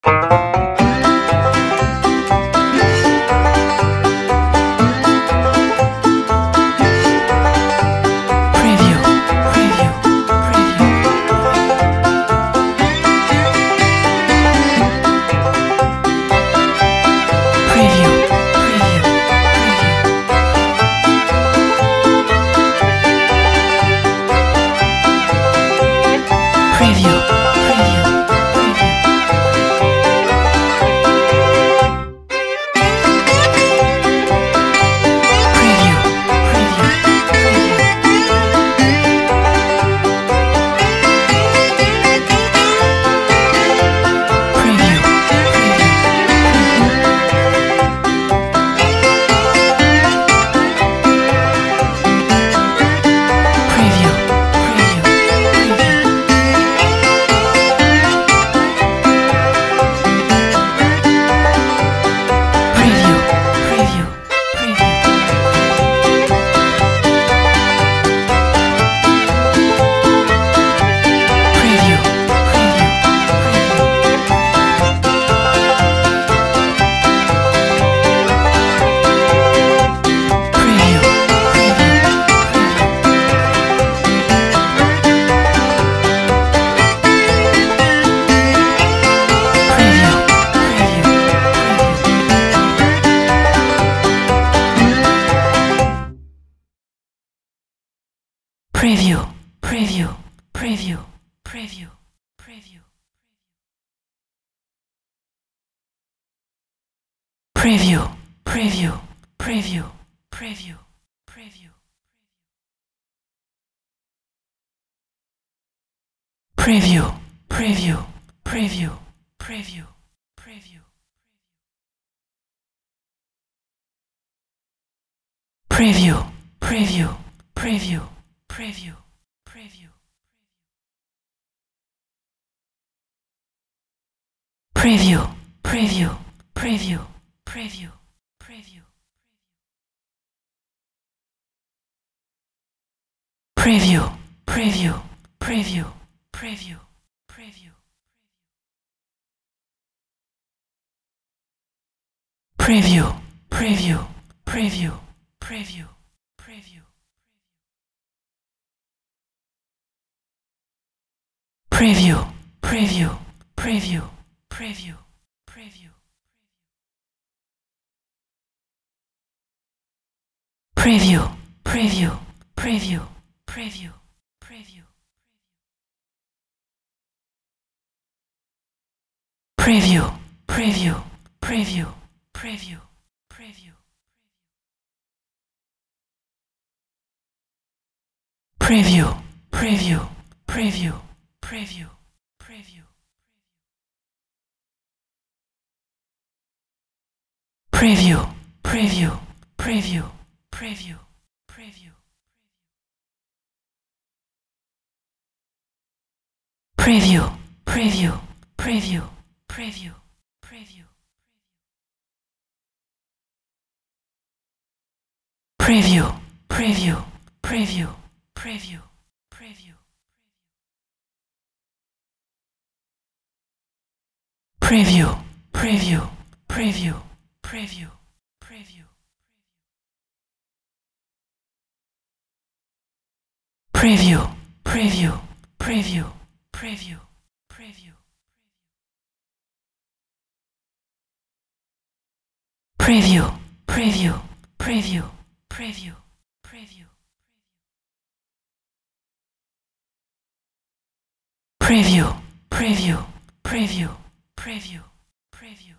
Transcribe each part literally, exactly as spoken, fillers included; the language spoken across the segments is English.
Preview, preview, preview, preview, preview. Preview, preview, preview, preview, preview. Preview, preview, preview, preview, preview. Preview, preview, preview, preview, preview. Preview, preview, preview, preview, preview. Preview, preview, preview, preview, preview. Preview, preview, preview, preview, preview. Preview, preview, preview, preview, preview. Preview, preview, preview, preview, preview. Preview, preview, preview, preview, preview. Preview, preview, preview, preview, preview. Preview, preview, preview, preview, preview. Preview, preview, preview, preview, preview. Preview, preview, preview, preview, preview. Preview, preview, preview, preview, preview. Preview, preview, preview, preview, preview. Preview, preview, preview, preview, preview. Preview, preview, preview, preview, preview.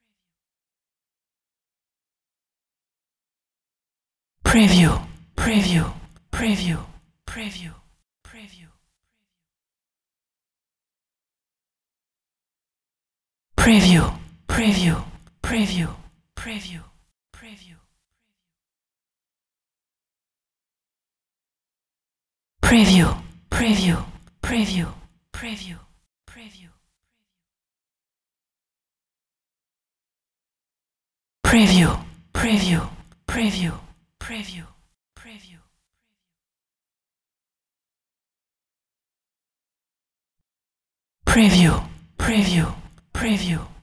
Preview, preview, preview, preview, preview. Preview, preview, preview, preview, preview. Preview, preview, preview, preview, preview. Preview, preview, preview, preview, preview. Preview, preview, preview,